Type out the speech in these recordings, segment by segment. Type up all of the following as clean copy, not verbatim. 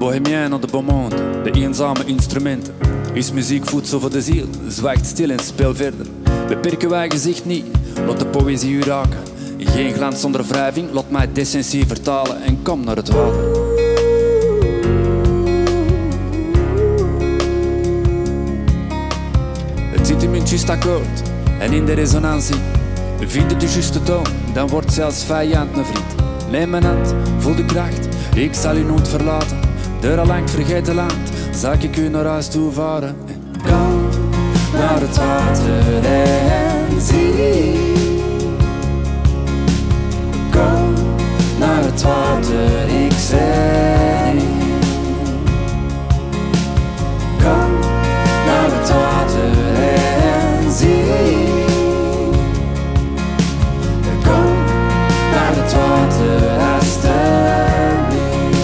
bohemien op de beaumonde, de eenzame instrumenten. Is muziek voedsel voor de ziel, zwijgt stil en speel verder. Beperken wij gezicht niet, laat de poëzie u raken. Geen glans zonder wrijving, laat mij de essentie vertalen en kom naar het water. Het zit in mijn juist akkoord en in de resonantie. Vind het de juiste toon, dan wordt zelfs vijand een vriend. Neem mijn hand, voel de kracht, ik zal u nooit verlaten. Door al lang vergeten land, zal ik u naar huis toe varen. Kom naar het water en zie. Kom naar het water, ik zeg niet. Kom naar het water en zie. Kom naar het water, alstublieft.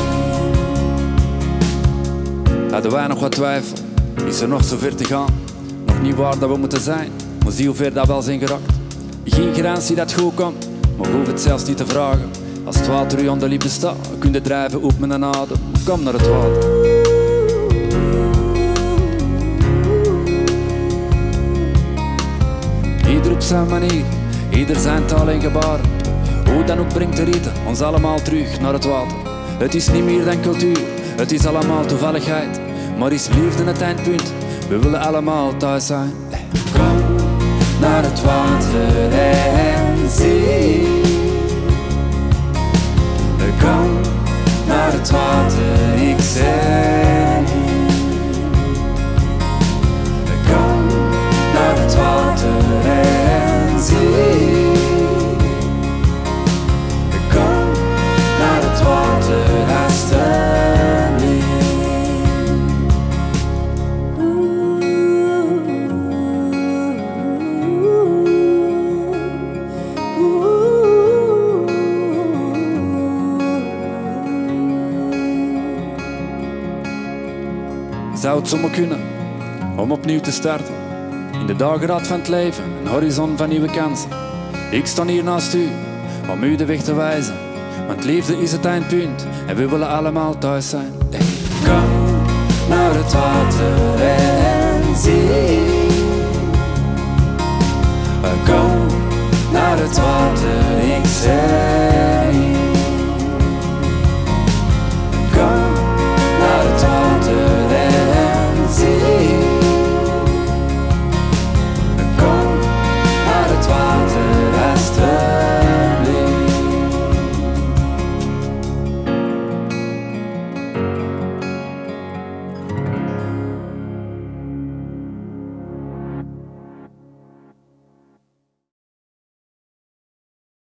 Hadden wij nog wat twijfel, is er nog zo ver te gaan. Nog niet waar dat we moeten zijn, maar zie hoe ver dat wel zijn geraakt. Geen garantie dat het goed komt, maar hoef het zelfs niet te vragen. Als het water u aan de lippen staat, kun je drijven op met een adem. Kom naar het water. Ieder op zijn manier, ieder zijn taal en gebaren. Hoe dan ook brengt de ritten ons allemaal terug naar het water. Het is niet meer dan cultuur, het is allemaal toevalligheid. Maar is liefde het eindpunt, we willen allemaal thuis zijn. Kom naar het water en zie. Kom naar het water, ik zeg niet. Kom naar het water en zie. Kom naar het water, alstublieft. Zou het zomaar kunnen om opnieuw te starten? In de dageraad van het leven, een horizon van nieuwe kansen. Ik sta hier naast u om u de weg te wijzen. Want liefde is het eindpunt en we willen allemaal thuis zijn. Kom naar het water en zie. Kom naar het water, ik zeg niet.